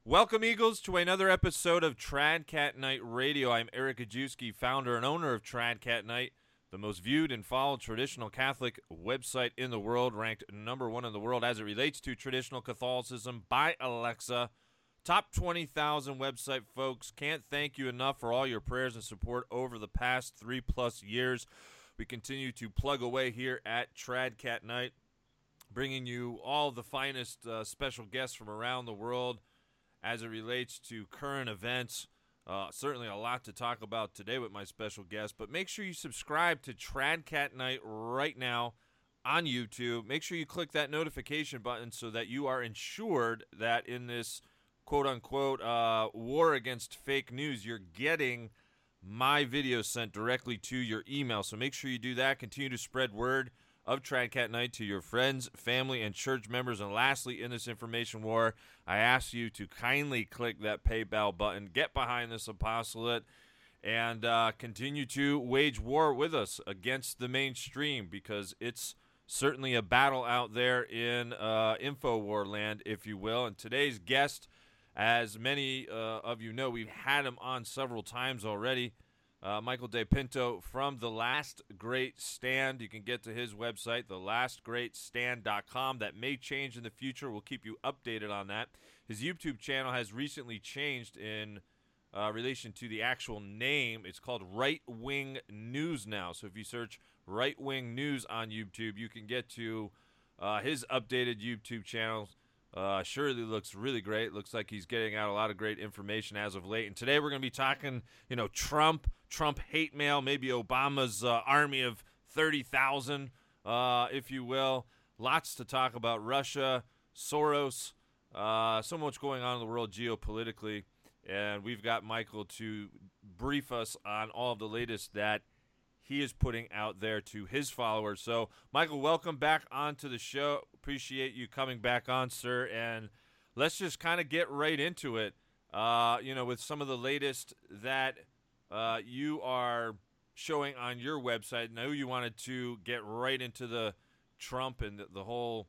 Welcome, Eagles, to another episode of Tradcat Night Radio. I'm Eric Ajewski, founder and owner of Tradcat Night, the most viewed and followed traditional Catholic website in the world, ranked number one in the world as it relates to traditional Catholicism by Alexa. Top 20,000 website, folks. Can't thank you enough for all your prayers and support over the past 3+ years. We continue to plug away here at Tradcat Night, bringing you all the finest special guests from around the world as it relates to current events. Certainly a lot to talk about today with my special guest, but make sure you subscribe to Tradcat Night right now on YouTube. Make sure you click that notification button so that you are ensured that in this quote-unquote war against fake news, you're getting my videos sent directly to your email. So make sure you do that. Continue to spread word of Tradcat Night to your friends, family, and church members. And lastly, in this information war, I ask you to kindly click that PayPal button, get behind this apostolate, and continue to wage war with us against the mainstream, because it's certainly a battle out there in InfoWar land, if you will. And today's guest, as many of you know, we've had him on several times already, Michael DePinto from The Last Great Stand. You can get to his website, thelastgreatstand.com. That may change in the future. We'll keep you updated on that. His YouTube channel has recently changed in relation to the actual name. It's called Right Wing News now. So if you search Right Wing News on YouTube, you can get to his updated YouTube channel. Surely looks really great. Looks like he's getting out a lot of great information as of late. And today we're going to be talking, Trump hate mail, maybe Obama's army of 30,000, if you will. Lots to talk about. Russia, Soros, so much going on in the world geopolitically. And we've got Michael to brief us on all of the latest that he is putting out there to his followers. So, Michael, welcome back onto the show. Appreciate you coming back on, sir. And let's just kind of get right into it, with some of the latest that you are showing on your website. I know you wanted to get right into the Trump and the whole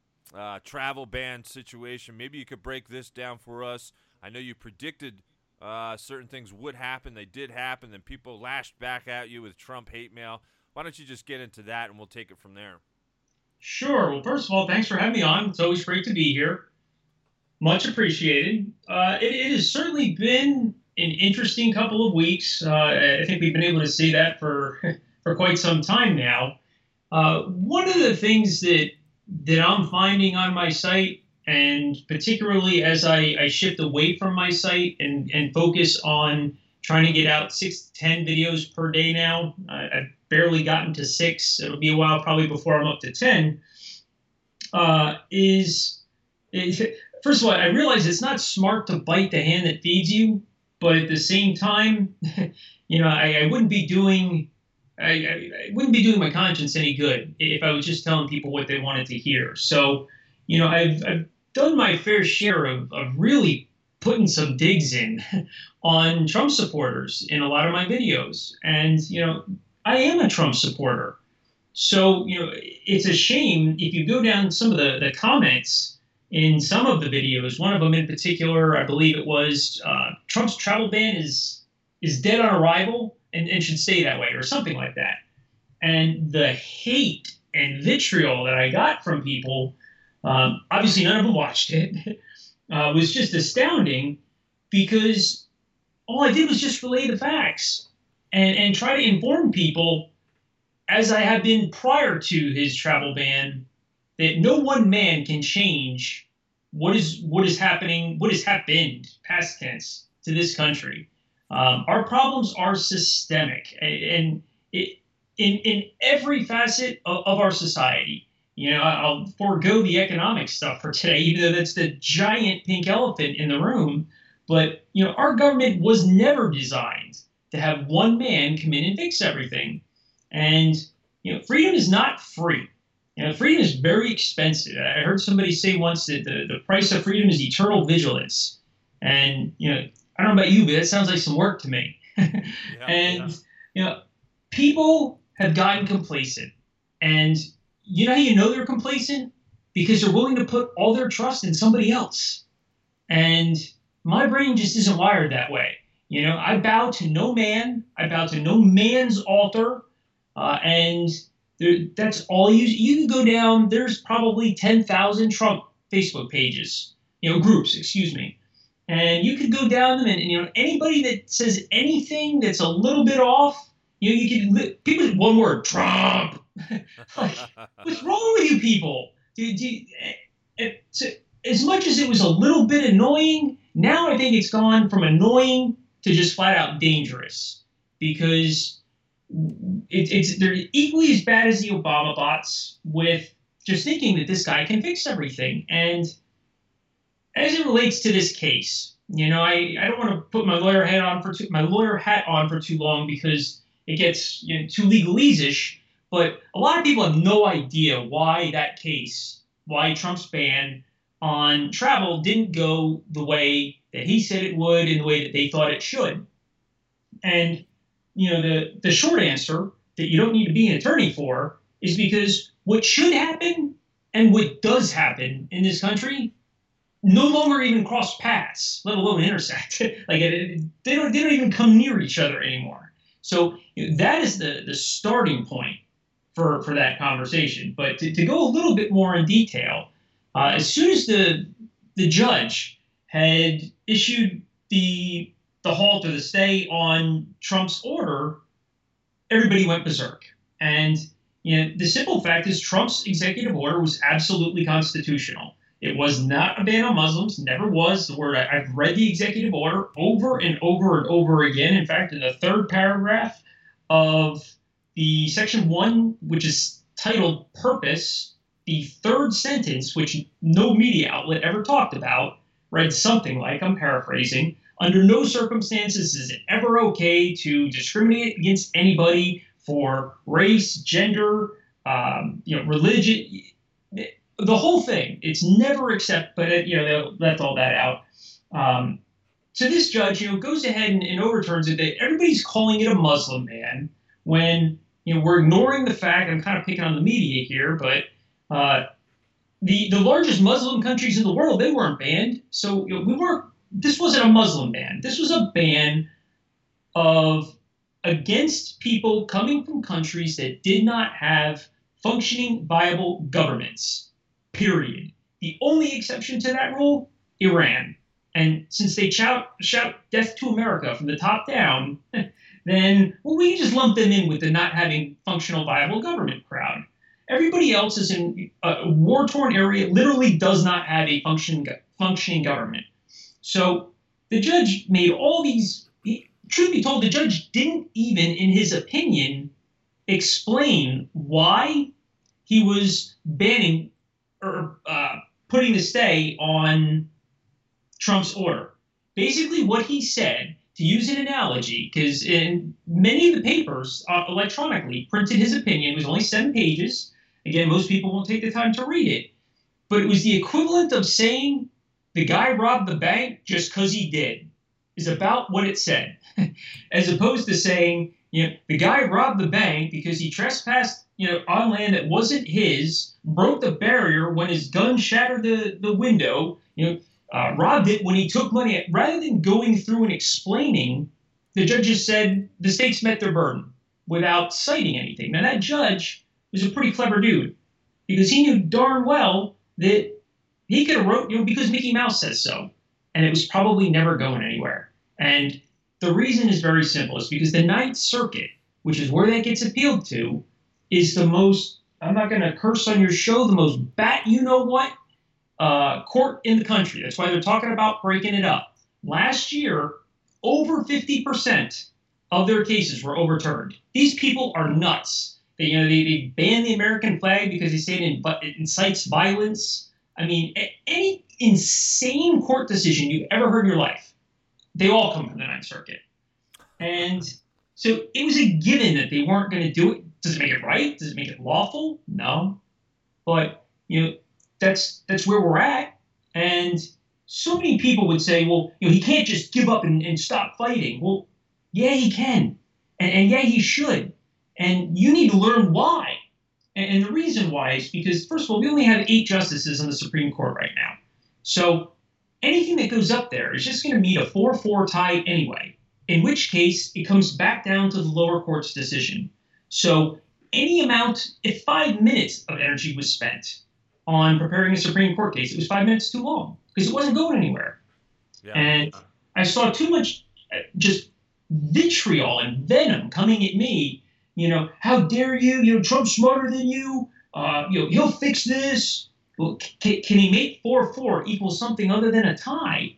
travel ban situation. Maybe you could break this down for us. I know you predicted certain things would happen. They did happen. Then people lashed back at you with Trump hate mail. Why don't you just get into that, and we'll take it from there. Sure. Well, first of all, thanks for having me on. It's always great to be here. Much appreciated. It has certainly been an interesting couple of weeks. I think we've been able to say that for quite some time now. One of the things that I'm finding on my site, and particularly as I shift away from my site and focus on trying to get out 6 to 10 videos per day now. I've barely gotten to 6. It'll be a while probably before I'm up to 10. First of all, I realize it's not smart to bite the hand that feeds you, but at the same time, I wouldn't be doing my conscience any good if I was just telling people what they wanted to hear. So, I've done my fair share of really putting some digs in on Trump supporters in a lot of my videos. And, I am a Trump supporter. So, it's a shame if you go down some of the comments in some of the videos. One of them in particular, I believe it was, Trump's travel ban is dead on arrival and should stay that way, or something like that. And the hate and vitriol that I got from people, obviously none of them watched it, was just astounding, because all I did was just relay the facts and try to inform people, as I have been prior to his travel ban, that no one man can change what is happening, what has happened, past tense, to this country. Our problems are systemic, and in every facet of our society. I'll forego the economic stuff for today, even though that's the giant pink elephant in the room. But, our government was never designed to have one man come in and fix everything. And, freedom is not free. Freedom is very expensive. I heard somebody say once that the price of freedom is eternal vigilance. And, I don't know about you, but that sounds like some work to me. People have gotten complacent. And you know how you know they're complacent? Because they're willing to put all their trust in somebody else. And my brain just isn't wired that way. I bow to no man. I bow to no man's altar. And that's all you can go down. There's probably 10,000 Trump Facebook pages, groups, excuse me. And you could go down them and anybody that says anything that's a little bit off, you could, people, one word, Trump. Like, what's wrong with you people? So, as much as it was a little bit annoying, now I think it's gone from annoying to just flat out dangerous, because they're equally as bad as the Obama bots with just thinking that this guy can fix everything. And as it relates to this case, I don't want to put my lawyer hat on for too long, because it gets too legalese-ish. But a lot of people have no idea why Trump's ban on travel didn't go the way that he said it would, in the way that they thought it should. And the short answer that you don't need to be an attorney for is because what should happen and what does happen in this country no longer even cross paths, let alone intersect. Like they don't even come near each other anymore. So that is the starting point for that conversation. But to go a little bit more in detail, as soon as the judge had issued the halt or the stay on Trump's order, everybody went berserk. And the simple fact is Trump's executive order was absolutely constitutional. It was not a ban on Muslims, never was. I've read the executive order over and over and over again. In fact, in the third paragraph of the section 1, which is titled Purpose, the third sentence, which no media outlet ever talked about, read something like, I'm paraphrasing, under no circumstances is it ever okay to discriminate against anybody for race, gender, religion, the whole thing. It's never accept, but they left all that out. So this judge, goes ahead and overturns it. That everybody's calling it a Muslim ban when we're ignoring the fact. I'm kind of picking on the media here, but the largest Muslim countries in the world, they weren't banned. So this wasn't a Muslim ban. This was a ban against people coming from countries that did not have functioning, viable governments, period. The only exception to that rule, Iran. And since they shout death to America from the top down, then we just lump them in with the not having functional, viable government crowd. Everybody else is in a war-torn area, literally does not have a functioning government. So the judge made all these, truth be told, the judge didn't even, in his opinion, explain why he was banning or putting the stay on Trump's order. Basically what he said, to use an analogy, because in many of the papers electronically printed his opinion, it was only 7 pages. Again, most people won't take the time to read it. But it was the equivalent of saying the guy robbed the bank just because he did, is about what it said. As opposed to saying, the guy robbed the bank because he trespassed, on land that wasn't his, broke the barrier when his gun shattered the window, robbed it when he took money. Rather than going through and explaining, the judge just said the states met their burden without citing anything. Now, that judge was a pretty clever dude, because he knew darn well that he could have wrote, because Mickey Mouse says so, and it was probably never going anywhere. And the reason is very simple. It's because the Ninth Circuit, which is where that gets appealed to, is the most, I'm not going to curse on your show, the most bat-you-know-what court in the country. That's why they're talking about breaking it up. Last year, over 50% of their cases were overturned. These people are nuts. They banned the American flag because they say it incites violence. I mean, any insane court decision you've ever heard in your life, they all come from the Ninth Circuit. And so it was a given that they weren't going to do it. Does it make it right? Does it make it lawful? No. But, that's where we're at. And so many people would say, well, he can't just give up and stop fighting. Well, yeah, he can. And yeah, he should. And you need to learn why. And the reason why is because, first of all, we only have 8 justices on the Supreme Court right now. So anything that goes up there is just going to meet a 4-4 tie anyway, in which case it comes back down to the lower court's decision. So any amount, if 5 minutes of energy was spent on preparing a Supreme Court case, it was 5 minutes too long because it wasn't going anywhere. Yeah. And I saw too much just vitriol and venom coming at me. How dare you? Trump's smarter than you. He'll fix this. Well, can he make 4-4 equal something other than a tie?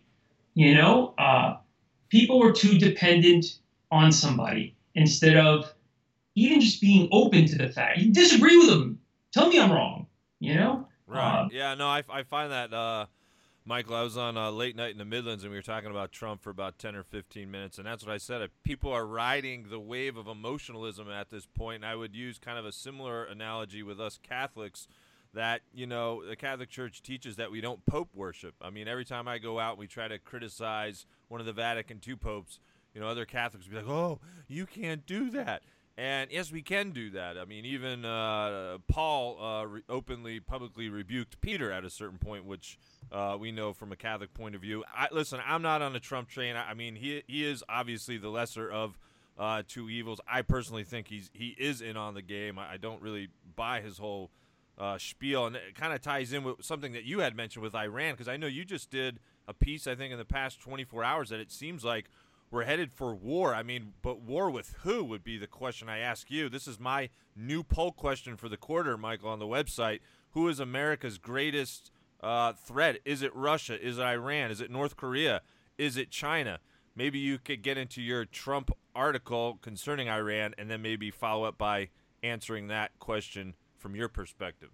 People are too dependent on somebody instead of even just being open to the fact. You disagree with them. Tell me I'm wrong. Right. I find that, Michael, I was on Late Night in the Midlands, and we were talking about Trump for about 10 or 15 minutes, and that's what I said. People are riding the wave of emotionalism at this point, and I would use kind of a similar analogy with us Catholics that, the Catholic Church teaches that we don't pope worship. I mean, every time I go out and we try to criticize one of the Vatican II popes, other Catholics will be like, oh, you can't do that. And yes, we can do that. I mean, even Paul openly, publicly rebuked Peter at a certain point, which we know from a Catholic point of view. Listen, I'm not on the Trump train. I mean, he is obviously the lesser of two evils. I personally think he is in on the game. I don't really buy his whole spiel, and it kind of ties in with something that you had mentioned with Iran, because I know you just did a piece, I think, in the past 24 hours that it seems like we're headed for war. I mean, but war with who would be the question I ask you. This is my new poll question for the quarter, Michael, on the website. Who is America's greatest threat? Is it Russia? Is it Iran? Is it North Korea? Is it China? Maybe you could get into your Trump article concerning Iran and then maybe follow up by answering that question from your perspective.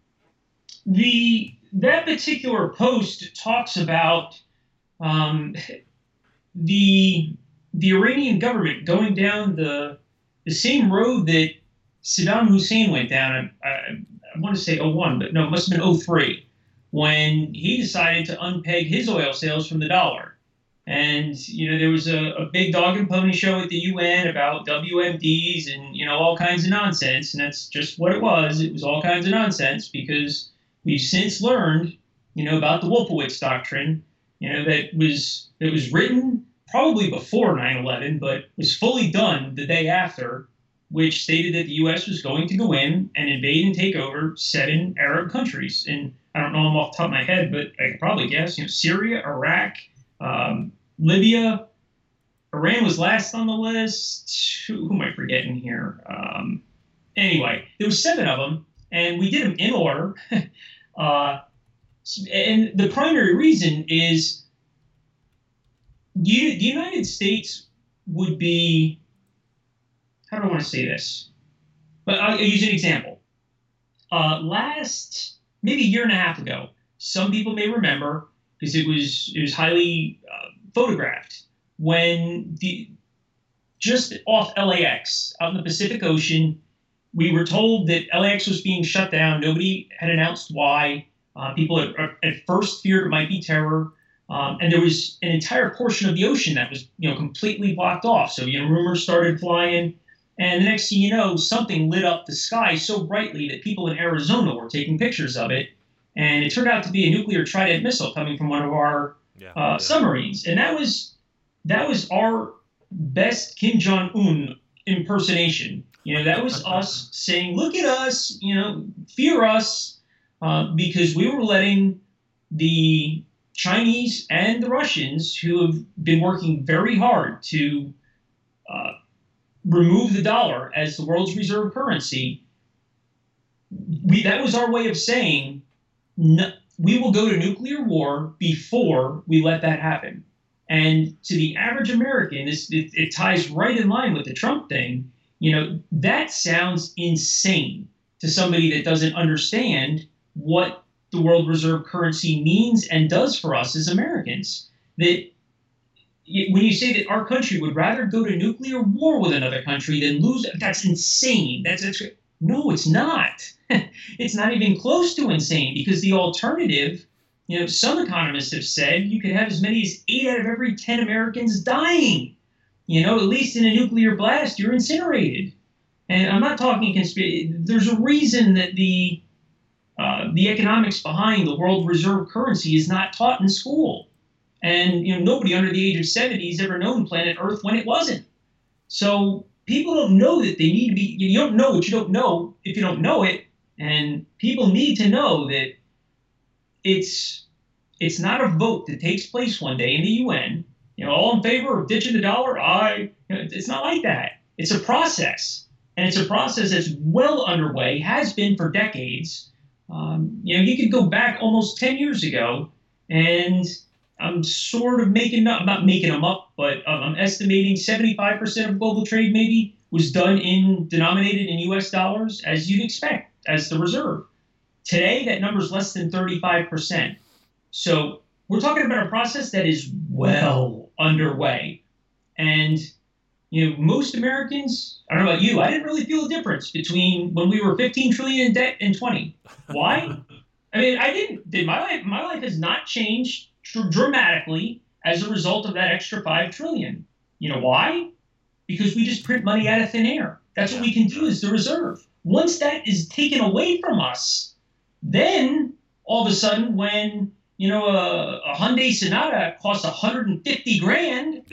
That particular post talks about the Iranian government going down the same road that Saddam Hussein went down. I want to say 01, but no, it must have been 03, when he decided to unpeg his oil sales from the dollar. And, there was a big dog and pony show at the UN about WMDs and, all kinds of nonsense. And that's just what it was. It was all kinds of nonsense because we've since learned, about the Wolfowitz Doctrine, that was written probably before 9/11, but was fully done the day after, which stated that the U.S. was going to go in and invade and take over 7 Arab countries. And I don't know them off the top of my head, but I could probably guess, Syria, Iraq, Libya. Iran was last on the list. Who am I forgetting here? Anyway, there was 7 of them, and we did them in order. And the primary reason is the United States would be, how do I want to say this? But I'll use an example. Maybe a year and a half ago, some people may remember, because it was highly photographed, when just off LAX, out in the Pacific Ocean, we were told that LAX was being shut down. Nobody had announced why. People at first feared it might be terror. And there was an entire portion of the ocean that was, completely blocked off. So, rumors started flying. And the next thing you know, something lit up the sky so brightly that people in Arizona were taking pictures of it. And it turned out to be a nuclear Trident missile coming from one of our submarines. And that was our best Kim Jong-un impersonation. That was us saying, look at us, fear us, because we were letting the Chinese and the Russians, who have been working very hard to remove the dollar as the world's reserve currency, that was our way of saying, no, we will go to nuclear war before we let that happen. And to the average American, it ties right in line with the Trump thing. That sounds insane to somebody that doesn't understand what the world reserve currency means and does for us as Americans. That when you say that our country would rather go to nuclear war with another country than lose, that's insane. No, it's not. It's not even close to insane, because the alternative, some economists have said you could have as many as 8 out of every 10 Americans dying. At least in a nuclear blast, you're incinerated. And I'm not talking conspiracy. There's a reason that the economics behind the world reserve currency is not taught in school. And nobody under the age of 70 has ever known planet Earth when it wasn't. So people don't know that they need to be. You don't know what you don't know if you don't know it, and people need to know that it's not a vote that takes place one day in the UN. All in favor of ditching the dollar? It's not like that. It's a process, and it's a process that's well underway, has been for decades. You could go back almost 10 years ago, and I'm sort of not making them up, but I'm estimating 75% of global trade maybe was denominated in U.S. dollars, as you'd expect, as the reserve. Today, that number is less than 35%. So we're talking about a process that is well underway. And, most Americans, I don't know about you, I didn't really feel a difference between when we were 15 trillion in debt and 20. Why? I mean, I didn't. My life has not changed dramatically as a result of that extra 5 trillion. You know why? Because we just print money out of thin air. That's what we can do as the reserve. Once that is taken away from us, then all of a sudden when a Hyundai Sonata costs 150 grand,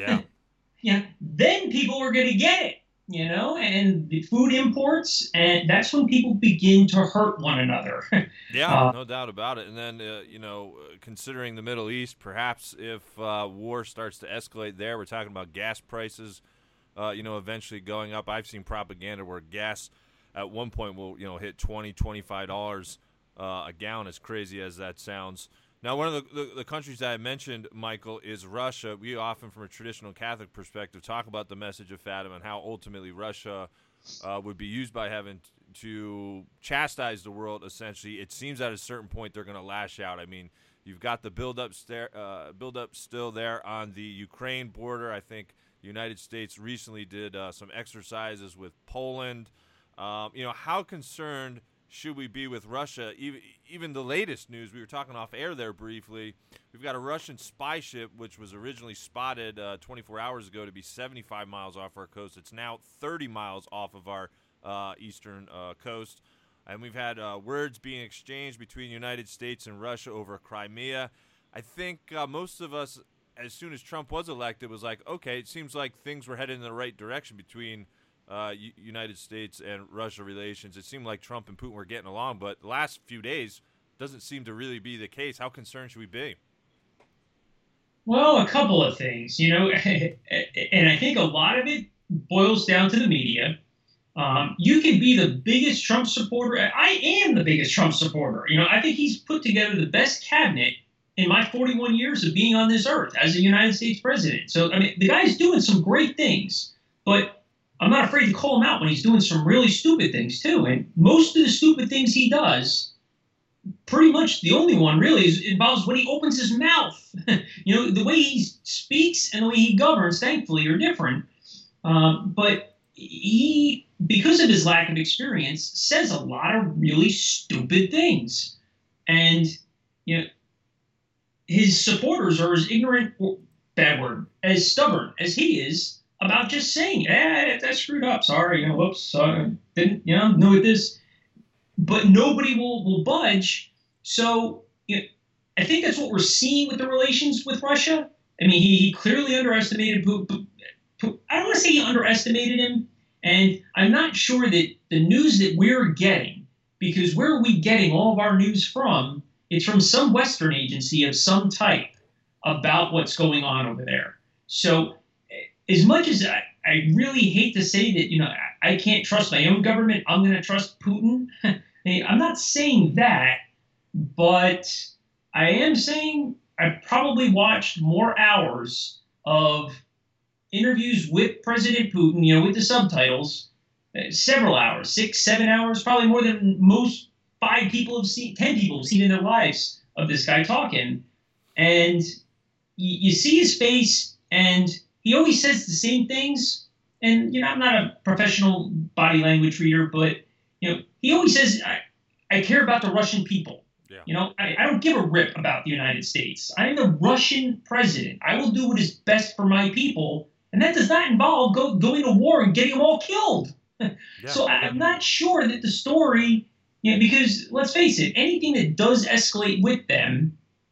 then people are going to get it, and the food imports, and that's when people begin to hurt one another. No doubt about it. And then, considering the Middle East, perhaps if war starts to escalate there, we're talking about gas prices, eventually going up. I've seen propaganda where gas at one point will, hit $20, $25 a gallon, as crazy as that sounds. Now, one of the countries that I mentioned, Michael, is Russia. We often, from a traditional Catholic perspective, talk about the message of Fatima and how ultimately Russia would be used by heaven to chastise the world, essentially. It seems at a certain point they're going to lash out. I mean, you've got the build-up still there on the Ukraine border. I think the United States recently did some exercises with Poland. How concerned should we be with Russia? Even the latest news, we were talking off air there briefly, we've got a Russian spy ship which was originally spotted 24 hours ago to be 75 miles off our coast. It's now 30 miles off of our eastern coast. And we've had words being exchanged between the United States and Russia over Crimea. I think most of us, as soon as Trump was elected, was like, okay, it seems like things were headed in the right direction between United States and Russia relations. It seemed like Trump and Putin were getting along, but the last few days doesn't seem to really be the case. How concerned should we be? Well, a couple of things, and I think a lot of it boils down to the media. You can be the biggest Trump supporter. I am the biggest Trump supporter. I think he's put together the best cabinet in my 41 years of being on this earth as a United States president. So, the guy's doing some great things, but I'm not afraid to call him out when he's doing some really stupid things too. And most of the stupid things he does, pretty much the only one really involves when he opens his mouth. The way he speaks and the way he governs, thankfully, are different. But he, because of his lack of experience, says a lot of really stupid things. And, his supporters are as ignorant, bad word, as stubborn as he is about just saying, that's screwed up. Sorry, whoops, didn't, know this. But nobody will budge. So, I think that's what we're seeing with the relations with Russia. I mean, he clearly underestimated Putin. I don't want to say he underestimated him. And I'm not sure that the news that we're getting, because where are we getting all of our news from? It's from some Western agency of some type about what's going on over there. So, as much as I really hate to say that, I can't trust my own government, I'm going to trust Putin. I'm not saying that, but I am saying I've probably watched more hours of interviews with President Putin, with the subtitles, several hours, 6, 7 hours, probably more than most 10 people have seen in their lives of this guy talking. And you see his face, and he always says the same things. And, I'm not a professional body language reader, but, he always says, I care about the Russian people. Yeah. I don't give a rip about the United States. I'm the Russian president. I will do what is best for my people. And that does not involve going to war and getting them all killed. Yeah. So I'm not sure that the story, because let's face it, anything that does escalate with them,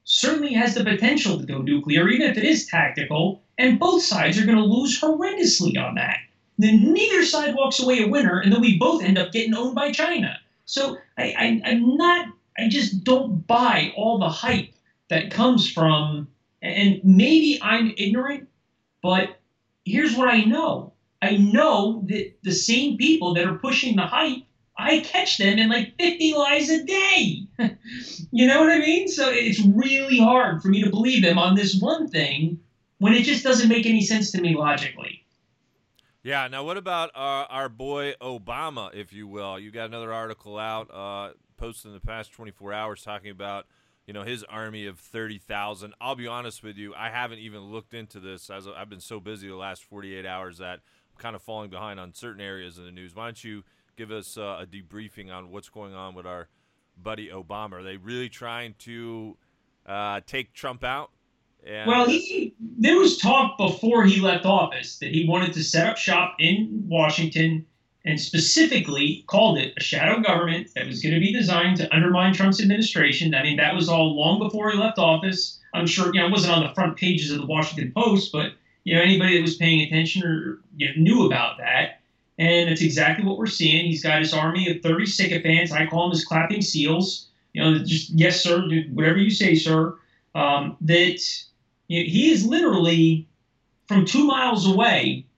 certainly has the potential to go nuclear, even if it is tactical, and both sides are going to lose horrendously on that. Then neither side walks away a winner, and then we both end up getting owned by China. So I just don't buy all the hype that comes from, and maybe I'm ignorant, but here's what I know. I know that the same people that are pushing the hype, I catch them in like 50 lies a day. You know what I mean? So it's really hard for me to believe them on this one thing when it just doesn't make any sense to me logically. Yeah. Now, what about our boy Obama, if you will? You got another article out posted in the past 24 hours talking about, his army of 30,000. I'll be honest with you, I haven't even looked into this as I've been so busy the last 48 hours that I'm kind of falling behind on certain areas of the news. Why don't you give us a debriefing on what's going on with our buddy Obama? Are they really trying to take Trump out? Well, there was talk before he left office that he wanted to set up shop in Washington and specifically called it a shadow government that was going to be designed to undermine Trump's administration. I mean, that was all long before he left office. I'm sure, it wasn't on the front pages of the Washington Post, but, anybody that was paying attention or knew about that. And it's exactly what we're seeing. He's got his army of 30 sycophants. I call them his clapping seals. Just, yes, sir, whatever you say, sir. That he is literally from 2 miles away,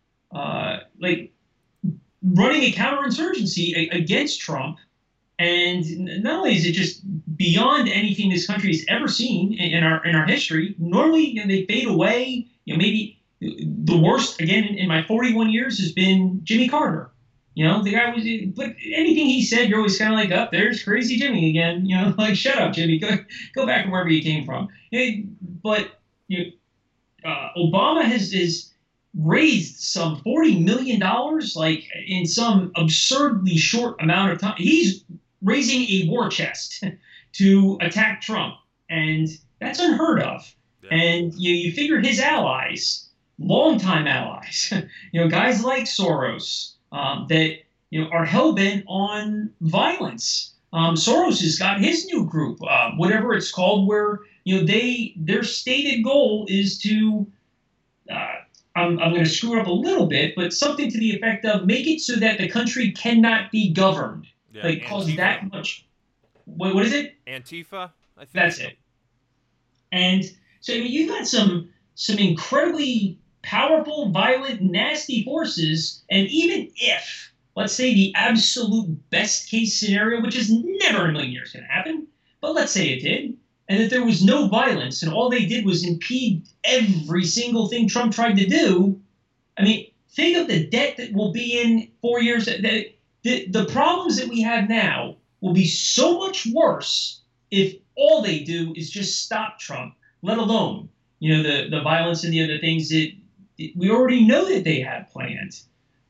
running a counterinsurgency against Trump. And not only is it just beyond anything this country has ever seen in our history, normally they fade away. Maybe the worst, again, in my 41 years has been Jimmy Carter. The guy was, like, anything he said, you're always kind of like, oh, there's crazy Jimmy again. Like, shut up, Jimmy. Go back to wherever you came from. But Obama has raised some $40 million, like, in some absurdly short amount of time. He's raising a war chest to attack Trump, and that's unheard of. Yeah. And you figure his allies, longtime allies, guys like Soros, that are hell-bent on violence. Soros has got his new group, whatever it's called, where their stated goal is to I'm going to screw it up a little bit, but something to the effect of make it so that the country cannot be governed. Yeah, like, cause that much. What is it? Antifa, I think. That's it. And so you got some incredibly powerful, violent, nasty forces, and even if, let's say, the absolute best case scenario, which is never in a million years going to happen, but let's say it did, and that there was no violence, and all they did was impede every single thing Trump tried to do. I mean, think of the debt that will be in 4 years. The problems that we have now will be so much worse if all they do is just stop Trump, let alone, the violence and the other things that we already know that they have planned.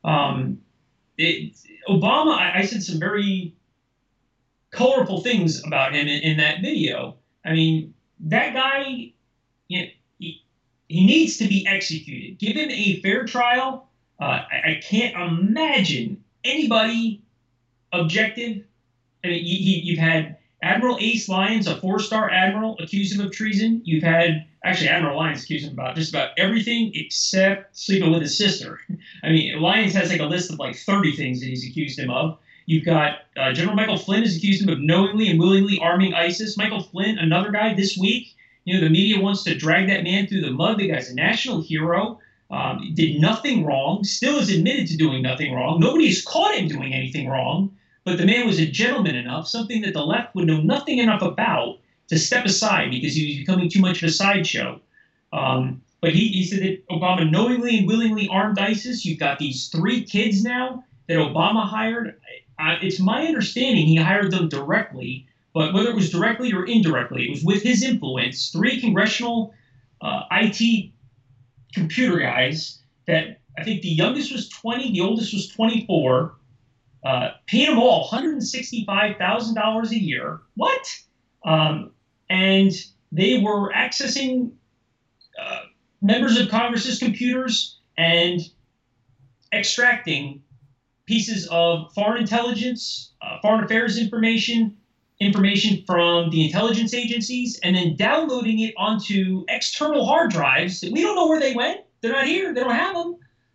Obama, I said some very colorful things about him in that video. I mean, that guy, he needs to be executed. Give him a fair trial. I can't imagine anybody objective. I mean, you've had Admiral Ace Lyons, a 4-star admiral, accuse him of treason. You've had, actually, Admiral Lyons accused him about just about everything except sleeping with his sister. I mean, Lyons has like a list of like 30 things that he's accused him of. You've got General Michael Flynn has accused him of knowingly and willingly arming ISIS. Michael Flynn, another guy this week, the media wants to drag that man through the mud. The guy's a national hero, did nothing wrong, still is admitted to doing nothing wrong. Nobody's caught him doing anything wrong, but the man was a gentleman enough, something that the left would know nothing enough about, to step aside because he was becoming too much of a sideshow. But he said that Obama knowingly and willingly armed ISIS. You've got these 3 kids now that Obama hired. It's my understanding he hired them directly, but whether it was directly or indirectly, it was with his influence. 3 congressional IT computer guys that I think the youngest was 20, the oldest was 24, paying them all $165,000 a year. What? And they were accessing members of Congress's computers and extracting pieces of foreign intelligence, foreign affairs information, information from the intelligence agencies and then downloading it onto external hard drives that we don't know where they went. They're not here. They don't have them.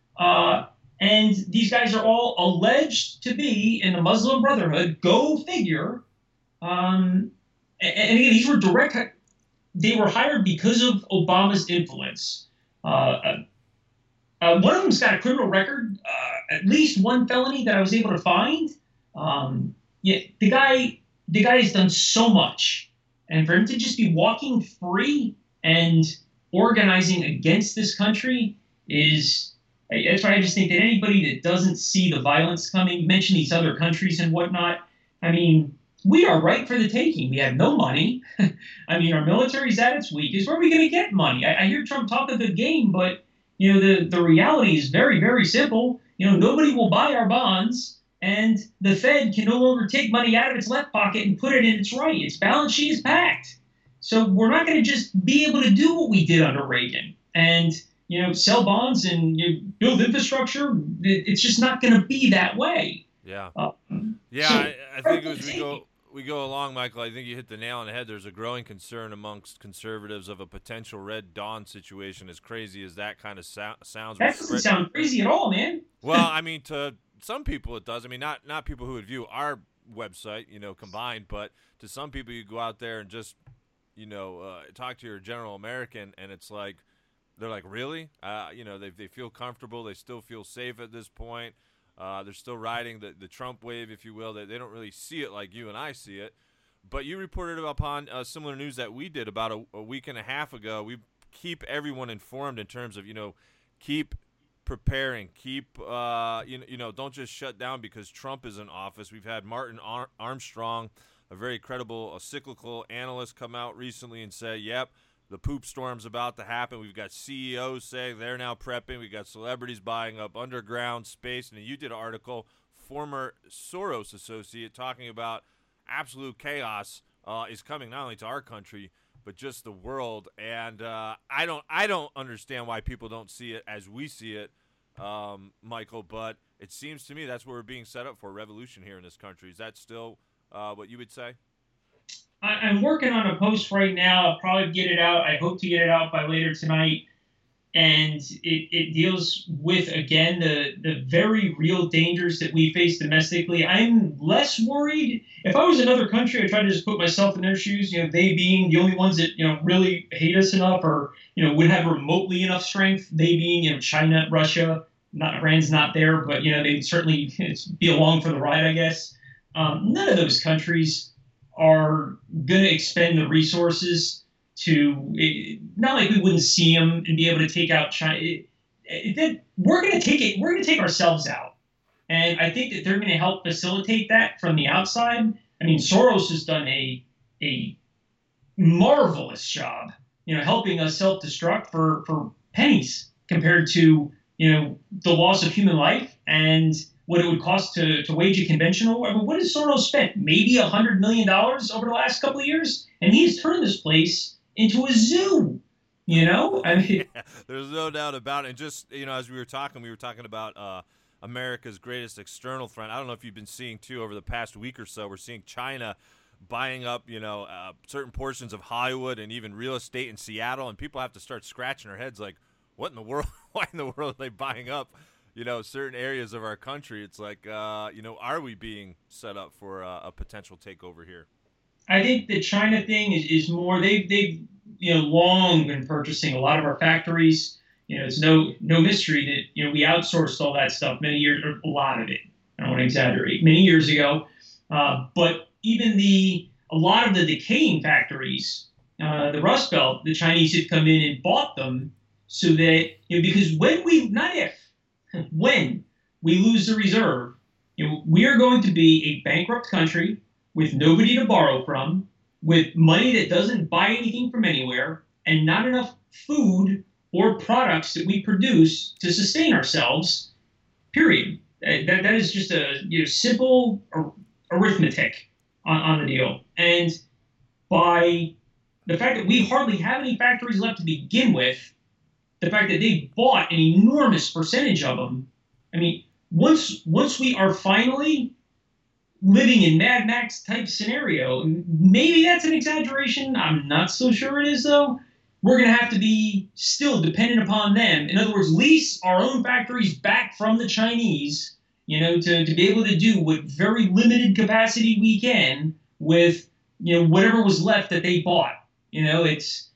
And these guys are all alleged to be in the Muslim Brotherhood. Go figure. And again, these were they were hired because of Obama's influence. One of them's got a criminal record, at least one felony that I was able to find. Yeah, the guy has done so much, and for him to just be walking free and organizing against this country that's why I just think that anybody that doesn't see the violence coming, you mentioned these other countries and whatnot. I mean, we are ripe for the taking. We have no money. I mean, our military's at its weakest. Where are we going to get money? I hear Trump talk a good game, but the reality is very, very simple. Nobody will buy our bonds, and the Fed can no longer take money out of its left pocket and put it in its right. Its balance sheet is packed. So we're not going to just be able to do what we did under Reagan and sell bonds and build infrastructure. It's just not going to be that way. Yeah. So I think as we go along, Michael, I think you hit the nail on the head. There's a growing concern amongst conservatives of a potential Red Dawn situation, as crazy as that kind of sounds. That doesn't sound crazy at all, man. Well, I mean, to some people it does. I mean, not people who would view our website, combined, but to some people you go out there and just, talk to your general American, and it's like, they're like, really? They feel comfortable. They still feel safe at this point. They're still riding the Trump wave, if you will. They don't really see it like you and I see it. But you reported upon similar news that we did about a week and a half ago. We keep everyone informed in terms of, keep preparing, keep, don't just shut down because Trump is in office. We've had Martin Armstrong, a very credible cyclical analyst, come out recently and say, yep, the poop storm's about to happen. We've got CEOs saying they're now prepping. We've got celebrities buying up underground space. And you did an article, former Soros associate, talking about absolute chaos is coming not only to our country, but just the world. And I don't understand why people don't see it as we see it, Michael, but it seems to me that's what we're being set up for, revolution here in this country. Is that still what you would say? I'm working on a post right now. I'll probably get it out. I hope to get it out by later tonight. And it deals with, again, the very real dangers that we face domestically. I'm less worried. If I was another country, I'd try to just put myself in their shoes, they being the only ones that, really hate us enough or, would have remotely enough strength. They being, China, Russia, Iran's not there, but, they'd certainly be along for the ride, I guess. None of those countries are going to expend the resources to, not like we wouldn't see them and be able to take out China. We're going to take ourselves out. And I think that they're going to help facilitate that from the outside. I mean, Soros has done a marvelous job, helping us self-destruct for pennies compared to, the loss of human life and what it would cost to wage a conventional. I mean, what has Soros spent? Maybe $100 million over the last couple of years? And he's turned this place into a zoo, I mean, yeah, there's no doubt about it. And just, as we were talking about America's greatest external threat. I don't know if you've been seeing, too, over the past week or so, we're seeing China buying up, certain portions of Hollywood and even real estate in Seattle. And people have to start scratching their heads like, what in the world? Why in the world are they buying up certain areas of our country? It's like, are we being set up for a potential takeover here? I think the China thing is more, they've long been purchasing a lot of our factories. It's no mystery that, we outsourced all that stuff many years, or a lot of it. I don't want to exaggerate, many years ago. But even a lot of the decaying factories, the Rust Belt, the Chinese had come in and bought them so that, because when we lose the reserve, we are going to be a bankrupt country with nobody to borrow from, with money that doesn't buy anything from anywhere, and not enough food or products that we produce to sustain ourselves, period. That is just a simple arithmetic on the deal. And by the fact that we hardly have any factories left to begin with, the fact that they bought an enormous percentage of them, I mean, once we are finally living in Mad Max type scenario. Maybe that's an exaggeration. I'm not so sure it is, though. We're going to have to be still dependent upon them. In other words, lease our own factories back from the Chinese, to be able to do what very limited capacity we can with, whatever was left that they bought. It's,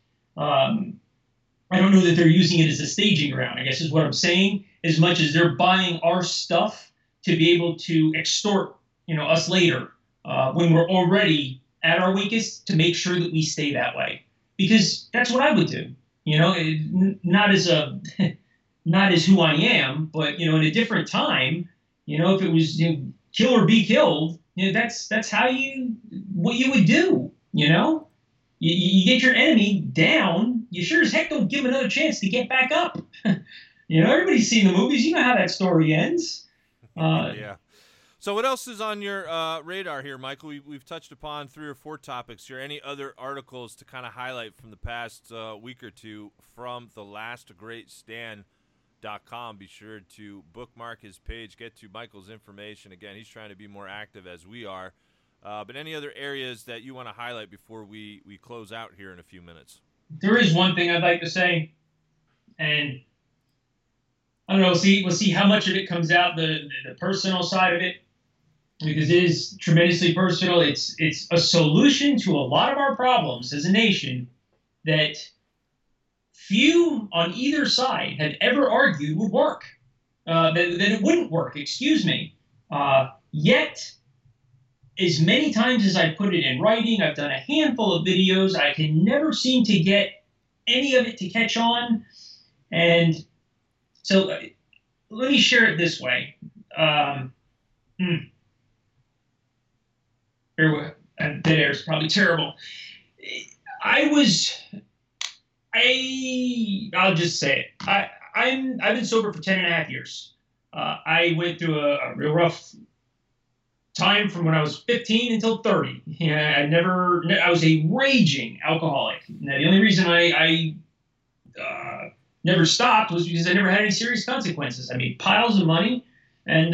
I don't know that they're using it as a staging ground, I guess is what I'm saying, as much as they're buying our stuff to be able to extort, us later when we're already at our weakest, to make sure that we stay that way. Because that's what I would do, not as not as who I am, but, in a different time, if it was kill or be killed, that's what you would do, You get your enemy down, you sure as heck don't give him another chance to get back up. Everybody's seen the movies. You know how that story ends. Yeah. So what else is on your radar here, Michael? We've touched upon 3 or 4 topics here. Any other articles to kind of highlight from the past week or two from thelastgreatstand.com? Be sure to bookmark his page, get to Michael's information. Again, he's trying to be more active as we are. But any other areas that you want to highlight before we close out here in a few minutes? There is one thing I'd like to say, and I don't know, we'll see how much of it comes out, the personal side of it, because it is tremendously personal. It's a solution to a lot of our problems as a nation that few on either side had ever argued would work, that it wouldn't work, excuse me. Yet, as many times as I put it in writing, I've done a handful of videos, I can never seem to get any of it to catch on. And so let me share it this way. Dead air is probably terrible. I'll just say it. I've been sober for 10.5 years. I went through a real rough time from when I was 15 until 30. I was a raging alcoholic. Now, the only reason I never stopped was because I never had any serious consequences. I made piles of money, and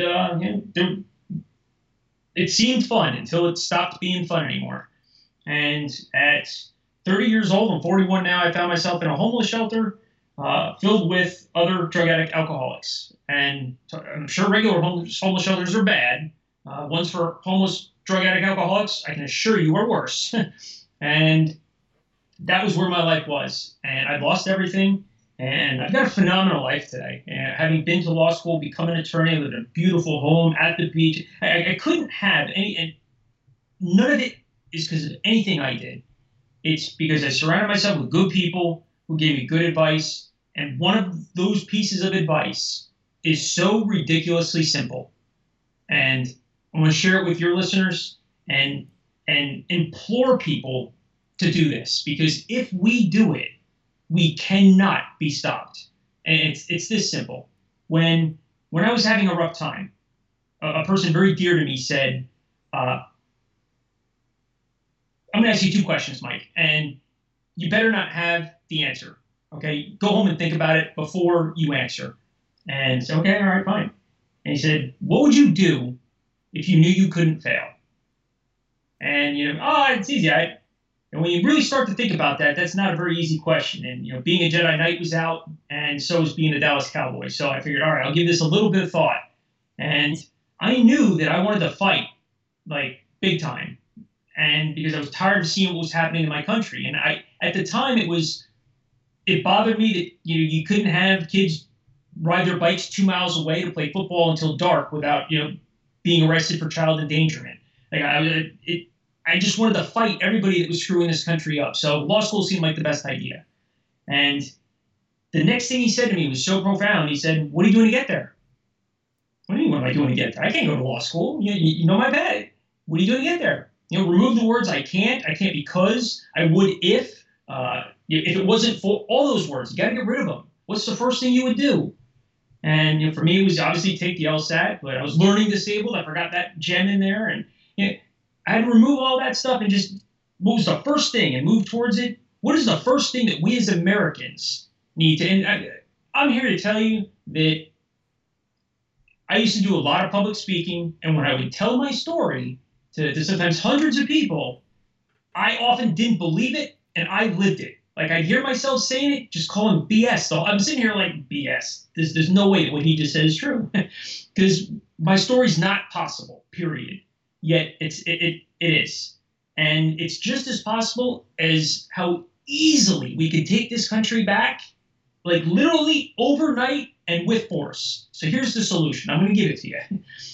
it seemed fun until it stopped being fun anymore. And at 30 years old, I'm 41 now, I found myself in a homeless shelter filled with other drug addict alcoholics. And I'm sure regular homeless shelters are bad. Ones for homeless drug addict alcoholics, I can assure you, are worse. And that was where my life was. And I'd lost everything. And I've got a phenomenal life today. And having been to law school, become an attorney, I live in a beautiful home at the beach. I couldn't have any, and none of it is because of anything I did. It's because I surrounded myself with good people who gave me good advice. And one of those pieces of advice is so ridiculously simple. And I want to share it with your listeners and implore people to do this, because if we do it, we cannot be stopped. And it's this simple. When I was having a rough time, a person very dear to me said, I'm going to ask you 2 questions, Mike, and you better not have the answer. Okay, go home and think about it before you answer. And I said, okay, all right, fine. And he said, what would you do if you knew you couldn't fail? And it's easy. And when you really start to think about that, that's not a very easy question. And being a Jedi Knight was out, and so was being a Dallas Cowboy. So I figured, all right, I'll give this a little bit of thought. And I knew that I wanted to fight, like, big time. And because I was tired of seeing what was happening in my country. And at the time, it bothered me that you couldn't have kids ride their bikes 2 miles away to play football until dark without being arrested for child endangerment. Like I just wanted to fight everybody that was screwing this country up. So law school seemed like the best idea. And the next thing he said to me was so profound. He said, what are you doing to get there? What do you mean, what am I doing to get there? I can't go to law school. You know my bad. What are you doing to get there? Remove the words I can't because, I would if it wasn't for all those words. You got to get rid of them. What's the first thing you would do? And for me, it was obviously take the LSAT, but I was learning disabled. I forgot that gem in there. And I had to remove all that stuff and just, what was the first thing, and move towards it? What is the first thing that we as Americans need to, and I'm here to tell you that I used to do a lot of public speaking, and when I would tell my story, to sometimes hundreds of people, I often didn't believe it, and I lived it. Like, I'd hear myself saying it, just calling BS. So I'm sitting here like, BS. There's no way that what he just said is true. Because my story's not possible, period. Yet it is. And it's just as possible as how easily we can take this country back, like literally overnight and with force. So here's the solution. I'm going to give it to you.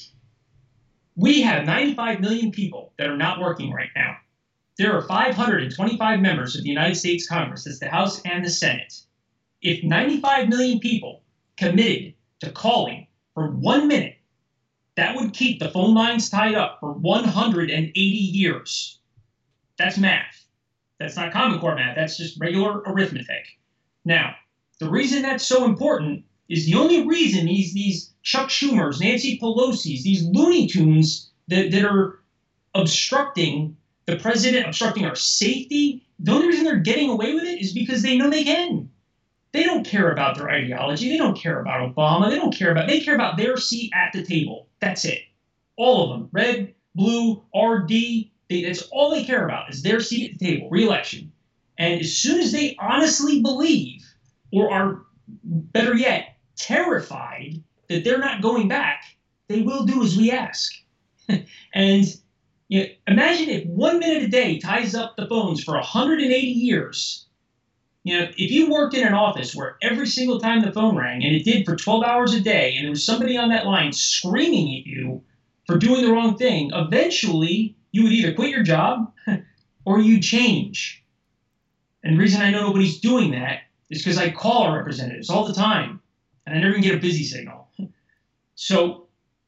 We have 95 million people that are not working right now. There are 525 members of the United States Congress, that's the House and the Senate. If 95 million people committed to calling for 1 minute, that would keep the phone lines tied up for 180 years. That's math. That's not Common Core math. That's just regular arithmetic. Now, the reason that's so important is the only reason these Chuck Schumers, Nancy Pelosi's, these Looney Tunes that are obstructing the president, obstructing our safety, the only reason they're getting away with it is because they know they can. They don't care about their ideology. They don't care about Obama. They care about their seat at the table. That's it. All of them. Red, blue, RD. That's all they care about is their seat at the table, re-election. And as soon as they honestly believe, or are, better yet, terrified that they're not going back, they will do as we ask. And imagine if 1 minute a day ties up the phones for 180 years. If you worked in an office where every single time the phone rang, and it did for 12 hours a day, and there was somebody on that line screaming at you for doing the wrong thing, eventually you would either quit your job or you change. And the reason I know nobody's doing that is because I call our representatives all the time, and I never even get a busy signal. So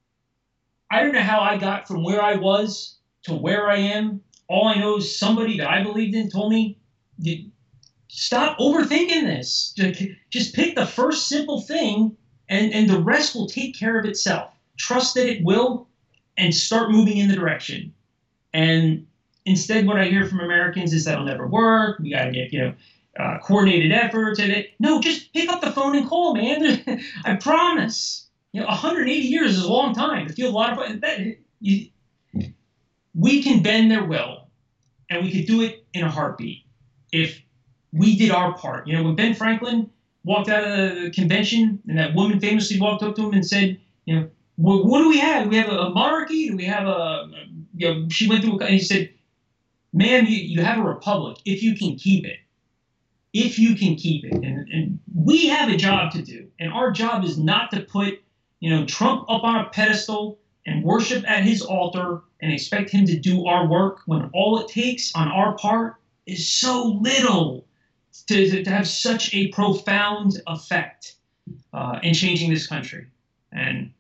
I don't know how I got from where I was to where I am. All I know is somebody that I believed in told me, stop overthinking this. Just pick the first simple thing, and the rest will take care of itself. Trust that it will, and start moving in the direction. And instead, what I hear from Americans is that'll never work. We got to get, coordinated efforts at it. No, just pick up the phone and call, man. I promise. 180 years is a long time. It feels a lot of we can bend their will, and we could do it in a heartbeat if we did our part. When Ben Franklin walked out of the convention, and that woman famously walked up to him and said, what do we have? Do we have a monarchy? Do we have she went through, and he said, man, you have a republic if you can keep it. If you can keep it. And we have a job to do. And our job is not to put, Trump up on a pedestal and worship at his altar and expect him to do our work when all it takes on our part is so little to have such a profound effect in changing this country. And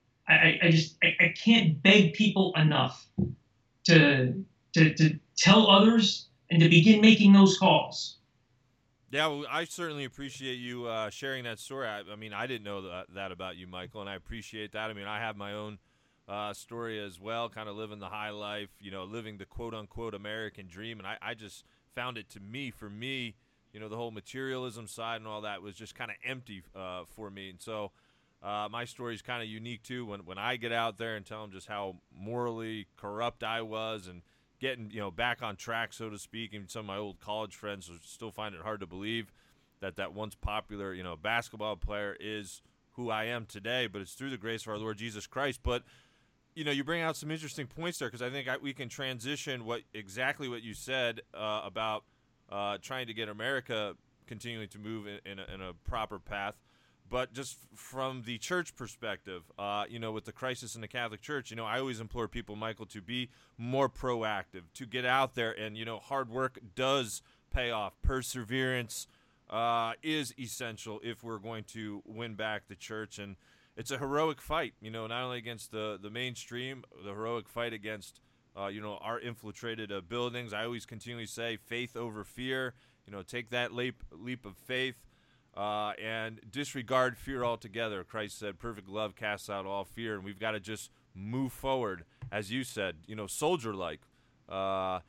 I can't beg people enough to tell others and to begin making those calls. Yeah, well, I certainly appreciate you sharing that story. I mean, I didn't know that about you, Michael, and I appreciate that. I mean, I have my own story as well, kind of living the high life, living the quote-unquote American dream, and I just found it for me, the whole materialism side and all that was just kind of empty for me. And so my story is kind of unique, too, when I get out there and tell them just how morally corrupt I was and getting back on track, so to speak. And some of my old college friends still find it hard to believe that once popular basketball player is who I am today, but it's through the grace of our Lord Jesus Christ. But you bring out some interesting points there, because I think we can transition exactly what you said about trying to get America continuing to move in a proper path. But just from the church perspective, with the crisis in the Catholic Church, I always implore people, Michael, to be more proactive, to get out there. And, hard work does pay off. Perseverance is essential if we're going to win back the church. And it's a heroic fight, not only against the mainstream, the heroic fight against, our infiltrated buildings. I always continually say faith over fear, take that leap of faith. And disregard fear altogether. Christ said, perfect love casts out all fear, and we've got to just move forward, as you said, soldier-like. So,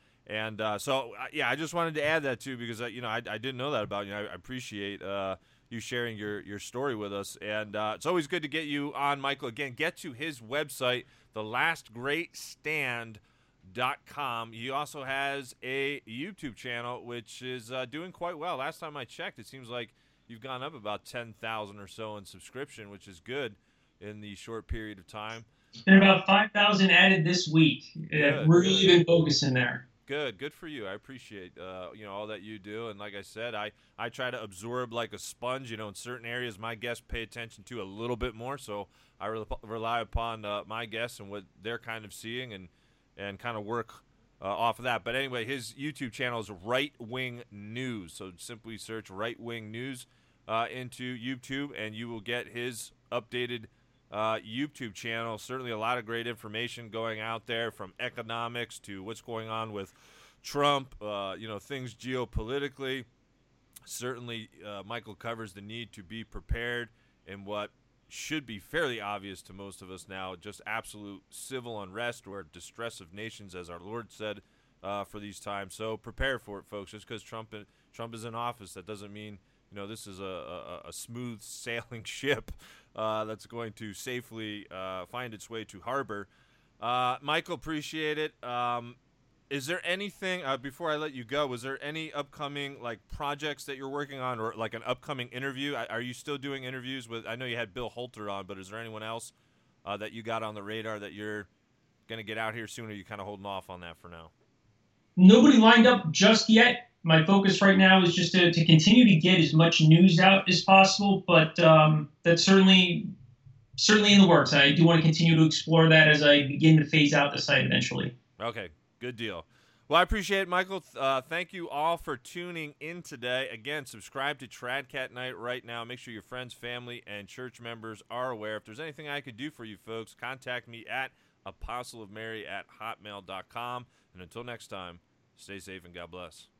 I just wanted to add that, too, because, I didn't know that about you. I appreciate you sharing your story with us, and it's always good to get you on, Michael. Again, get to his website, The Last Great Stand, He also has a YouTube channel, which is doing quite well. Last time I checked, it seems like you've gone up about 10,000 or so in subscription, which is good in the short period of time. Been about 5,000 added this week. I've really been focusing there. Good for you. I appreciate all that you do, and like I said, I try to absorb like a sponge. In certain areas my guests pay attention to a little bit more, so I rely upon my guests and what they're kind of seeing and kind of work off of that. But anyway, his YouTube channel is Right Wing News, so simply search Right Wing News into YouTube, and you will get his updated YouTube channel. Certainly a lot of great information going out there, from economics to what's going on with Trump, things geopolitically. Certainly Michael covers the need to be prepared in what should be fairly obvious to most of us now, just absolute civil unrest or distress of nations, as our Lord said, for these times. So prepare for it, folks. Just because Trump is in office, that doesn't mean this is a smooth sailing ship that's going to safely find its way to harbor. Michael, appreciate it. Is there anything, before I let you go, was there any upcoming projects that you're working on, or like an upcoming interview? Are you still doing interviews with, I know you had Bill Holter on, but is there anyone else that you got on the radar that you're going to get out here soon, or are you kind of holding off on that for now? Nobody lined up just yet. My focus right now is just to continue to get as much news out as possible, but that's certainly in the works. I do want to continue to explore that as I begin to phase out the site eventually. Okay, good deal. Well, I appreciate it, Michael. Thank you all for tuning in today. Again, subscribe to Tradcat Night right now. Make sure your friends, family, and church members are aware. If there's anything I could do for you folks, contact me at apostleofmary@hotmail.com. And until next time, stay safe and God bless.